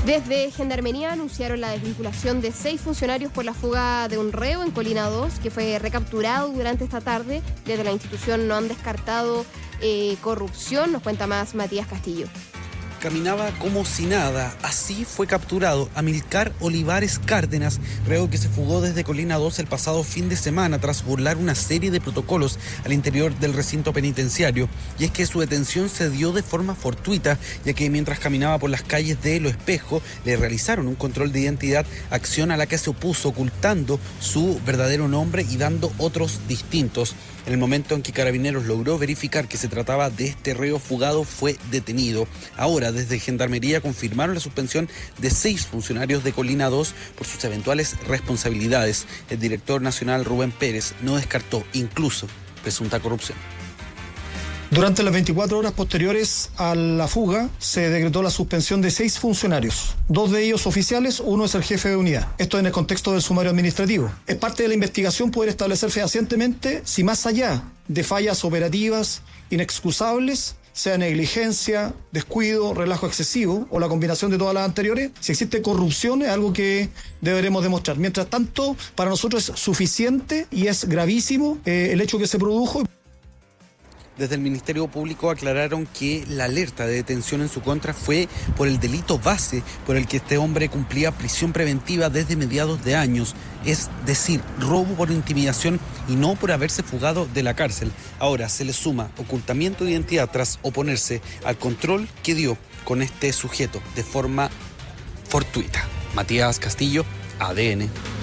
Desde Gendarmería anunciaron la desvinculación de 6 funcionarios por la fuga de un reo en Colina 2, que fue recapturado durante esta tarde. Desde la institución no han descartado corrupción, nos cuenta más Matías Castillo. Caminaba como si nada, así fue capturado Amilcar Olivares Cárdenas, reo que se fugó desde Colina 2 el pasado fin de semana tras burlar una serie de protocolos al interior del recinto penitenciario. Y es que su detención se dio de forma fortuita, ya que mientras caminaba por las calles de Lo Espejo, le realizaron un control de identidad, acción a la que se opuso ocultando su verdadero nombre y dando otros distintos. En el momento en que Carabineros logró verificar que se trataba de este reo fugado, fue detenido. Ahora, desde Gendarmería confirmaron la suspensión de 6 funcionarios de Colina 2 por sus eventuales responsabilidades. El director nacional Rubén Pérez no descartó incluso presunta corrupción. Durante las 24 horas posteriores a la fuga, se decretó la suspensión de 6 funcionarios. 2 de ellos oficiales, uno es el jefe de unidad. Esto en el contexto del sumario administrativo. Es parte de la investigación poder establecer fehacientemente si más allá de fallas operativas inexcusables, sea negligencia, descuido, relajo excesivo o la combinación de todas las anteriores, si existe corrupción es algo que deberemos demostrar. Mientras tanto, para nosotros es suficiente y es gravísimo el hecho que se produjo. Desde el Ministerio Público aclararon que la alerta de detención en su contra fue por el delito base por el que este hombre cumplía prisión preventiva desde mediados de años, es decir, robo por intimidación y no por haberse fugado de la cárcel. Ahora se le suma ocultamiento de identidad tras oponerse al control que dio con este sujeto de forma fortuita. Matías Castillo, ADN.